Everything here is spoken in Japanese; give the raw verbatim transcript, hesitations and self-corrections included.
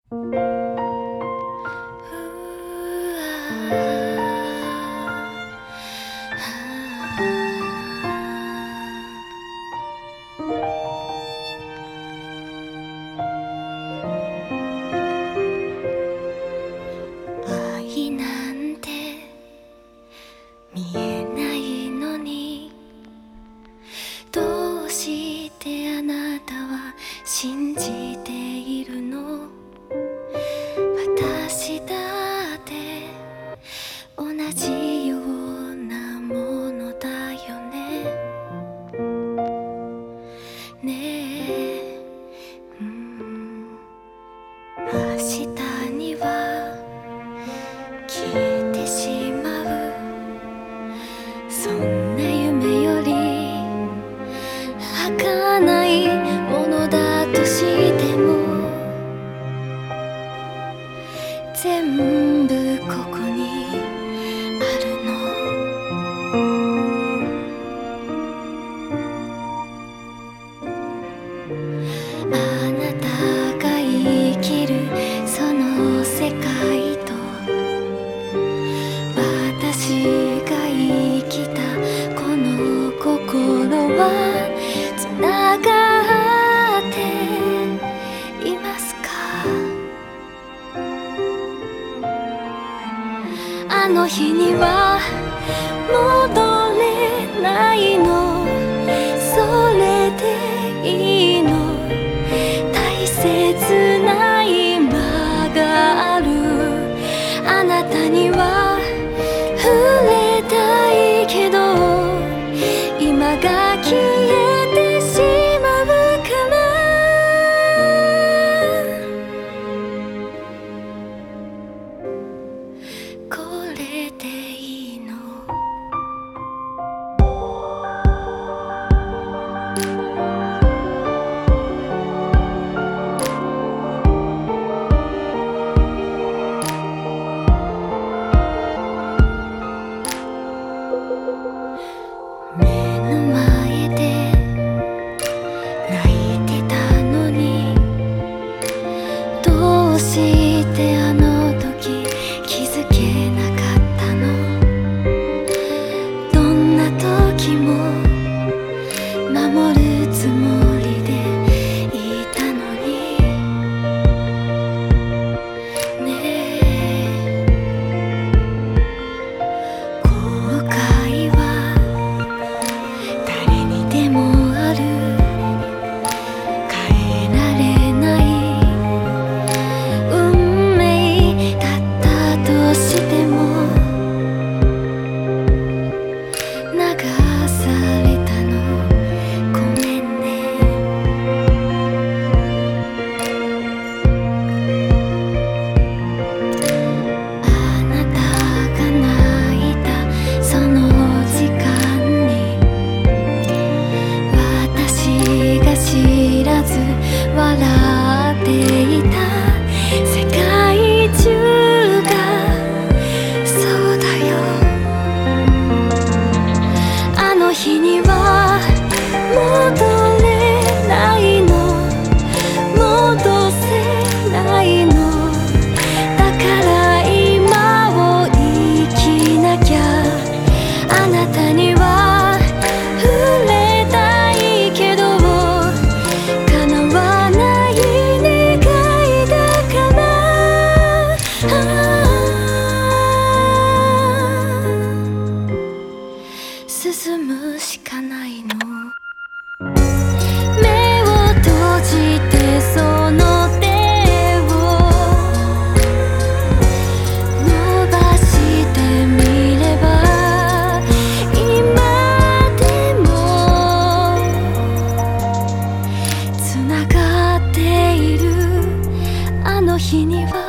愛なんて見えないのに、どうしてあなたは信じているの？私だって同じようなものだよね。ねえ、うん、明日には消えてしまう、そんな夢より儚いものだとしても、全部ここにあるの。あなたが生きるその世界と、私が生きたこの心はつながっていますか？あの日には戻れないの、それでいいの。大切な今がある。あなたには触れたいけど、今が消えてしまうから。これでいいの？目の前で泣いてたのに、どうしてあの時気づけなかったの？どんな時も守るつもりでいたのにね。え後悔は誰にでもある。変えられない運命だったとしても、流されたのごめんね。あなたが泣いたその時間に、私が知らず笑っていた世界中がそうだよ。あの日には戻れないの、戻せないの。だから今を生きなきゃ。あなたには触れたいけど、叶わない願いだから。進むしかないの。目を閉じてその手を伸ばしてみれば、今でもつながっている。あの日には